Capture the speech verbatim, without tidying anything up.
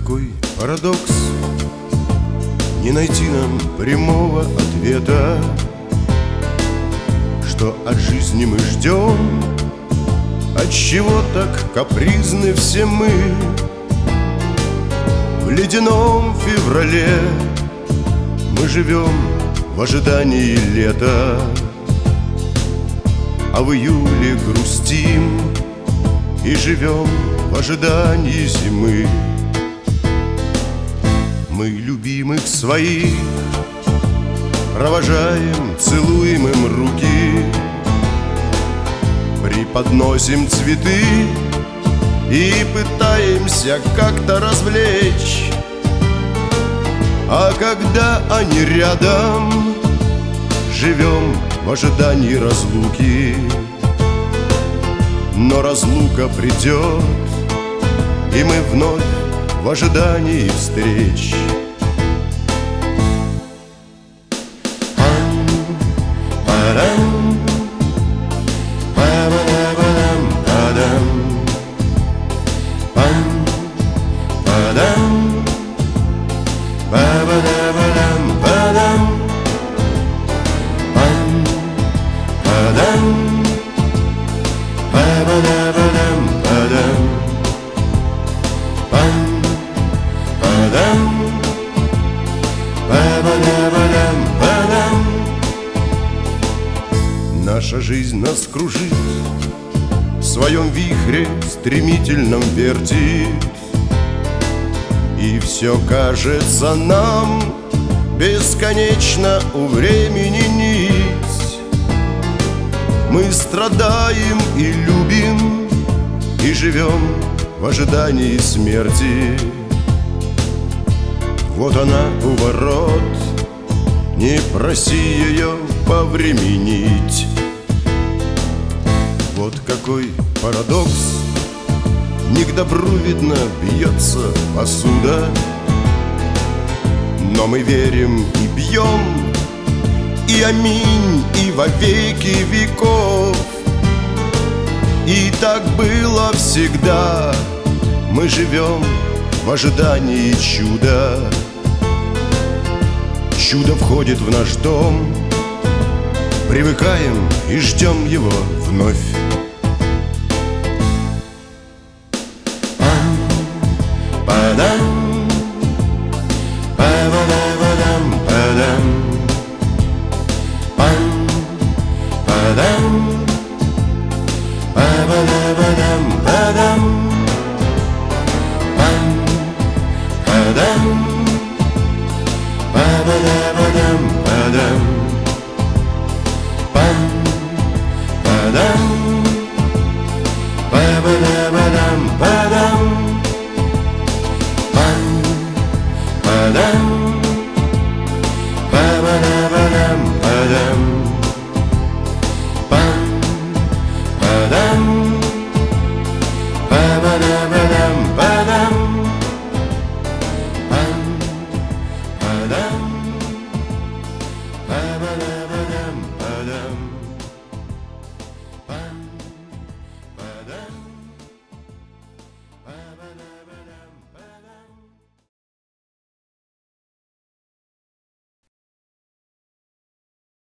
какой парадокс, не найти нам прямого ответа, что от жизни мы ждем, отчего так капризны все мы. В ледяном феврале мы живем в ожидании лета, а в июле грустим и живем в ожидании зимы. Мы любимых своих провожаем, целуем им руки, преподносим цветы и пытаемся как-то развлечь. А когда они рядом, живем в ожидании разлуки. Но разлука придет, и мы вновь в ожидании встреч. Наша жизнь нас кружит, в своем вихре стремительном вертит, и все кажется нам бесконечно у времени нить. Мы страдаем и любим, и живем в ожидании смерти. Вот она у ворот, не проси ее повременить. Вот какой парадокс, не к добру, видно, бьется посуда, но мы верим и бьем, и аминь, и во веки веков. И так было всегда, мы живем в ожидании чуда. Чудо входит в наш дом, привыкаем и ждем его вновь. Ba-dum.